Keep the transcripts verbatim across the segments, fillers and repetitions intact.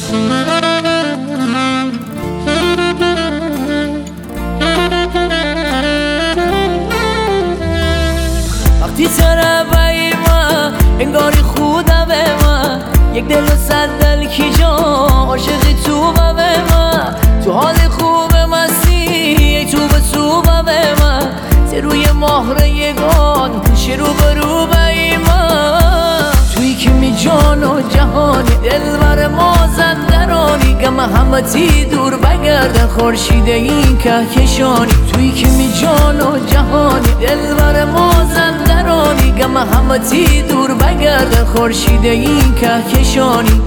وقتی طرفای ما انگاری خودم ما، یک دل و صد دل کی جا عاشقی تو با ما، تو حال خوب مستی ای تو به تو با ما، روی مهر یگان پوش رو برو بای ما، توی که می جان و جهانی دلبر ما زندرانی، گم همتی دور بگردن خورشید این کهکشانی، توی که می جان و جهانی دلبر ما زندرانی، گم همتی دور بگردن خورشید این کهکشانی.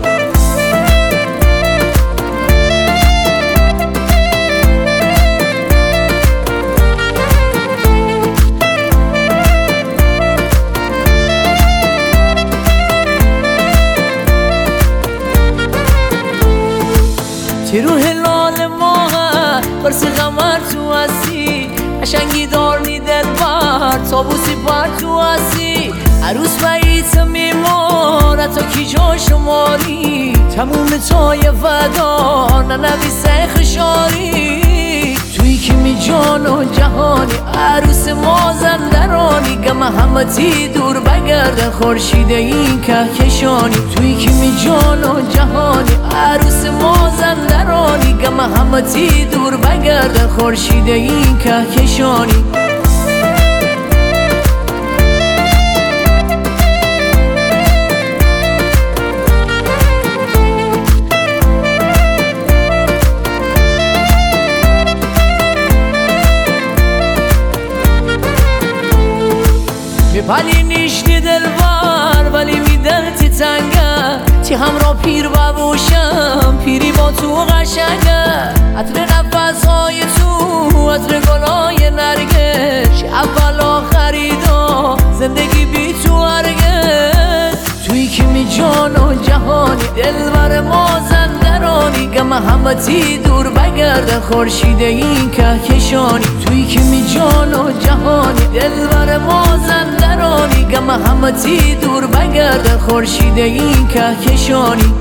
تی رو هلال ماه برسی غمر تو هستی، قشنگی دارنی دل بر تابوسی پر تو هستی، عروس باییت میماره تا کی جا شماری، تموم تای فدا ننویسه خشاری، توی که می جان و جهانی عروس ما زندرانی، گم همتی دور بگردن خورشید این کهکشانی، توی که می جان و جهانی عروس ما زندرانی، گم همتی دور بگردن خورشید این کهکشانی. میپلی نیشتی دلبر ولی میدل تی تنگه، تی همراه پیر ببوشم پیری با تو قشنگه، عطر نفس های تو عطر گلای نرگس، اول آخریدا زندگی بی تو هرگز، توی که می جان و جهانی دلبر ما زندرانی، گم همتی دور بگردن خورشید این کهکشانی، توی که می جان و جهانی دلبر ما زندرانی، گم همتی دور بگردن خورشید این کهکشانی.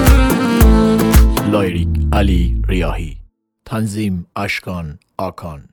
لایریک علی ریاحی، تنظیم اشکان آکان.